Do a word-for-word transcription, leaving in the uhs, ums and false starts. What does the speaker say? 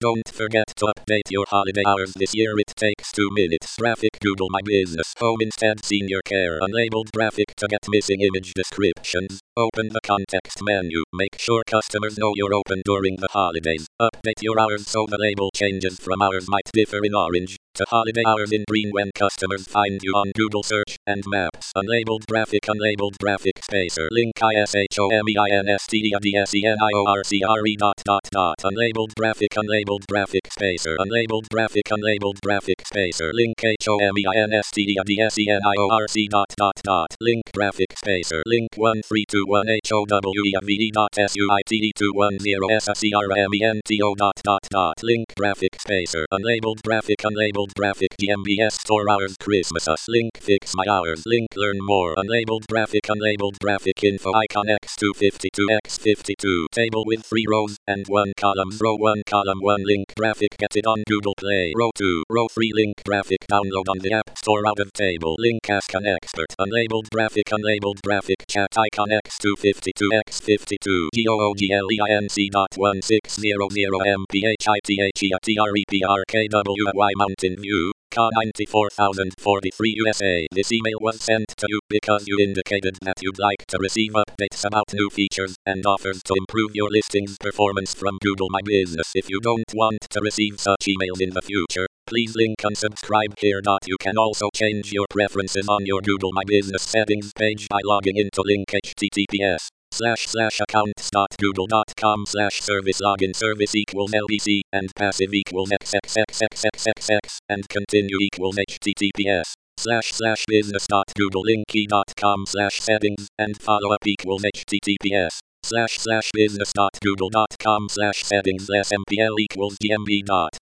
Don't forget to update your holiday hours this year. It takes two minutes. Graphic Google My Business Home instead Senior Care unlabeled graphic to get missing image descriptions. Open the context menu. Make sure customers know you're open during the holidays. Update your hours so the label changes from hours might differ in orange to holiday hours in green when customers find you on Google search and maps. Unlabeled graphic unlabeled graphic spacer link ishomeinsteadsenior dot dot dot unlabeled graphic unlabeled graphic spacer unlabeled graphic unlabeled graphic spacer link homeinsteadsenior dot dot dot link graphic spacer link one three two one howeve dot suite two one zero scrmento dot dot dot link graphic spacer unlabeled graphic unlabeled graphic G M B S store hours Christmas us link fix my hours link learn more unlabeled graphic unlabeled graphic info icon x two fifty-two by fifty-two table with three rows and one columns row one column one link graphic get it on Google Play row two row three link graphic download on the App Store out of table link ask an expert unlabeled graphic unlabeled graphic chat icon x two fifty-two by fifty-two googleinc dot one six zero zero mphitheatrepr Mountain View C A ninety-four thousand forty-three U S A. This email was sent to you because you indicated that you'd like to receive updates about new features and offers to improve your listings performance from Google My Business. If you don't want to receive such emails in the future, please link unsubscribe here. You can also change your preferences on your Google My Business settings page by logging into link https slash slash accounts dot google dot com slash service login service equals L B C and passive equals xxxxxxx and continue equals https slash slash business dot google linky dot com slash settings and follow up equals https slash slash business dot google dot com slash settings less mpl equals gmb dot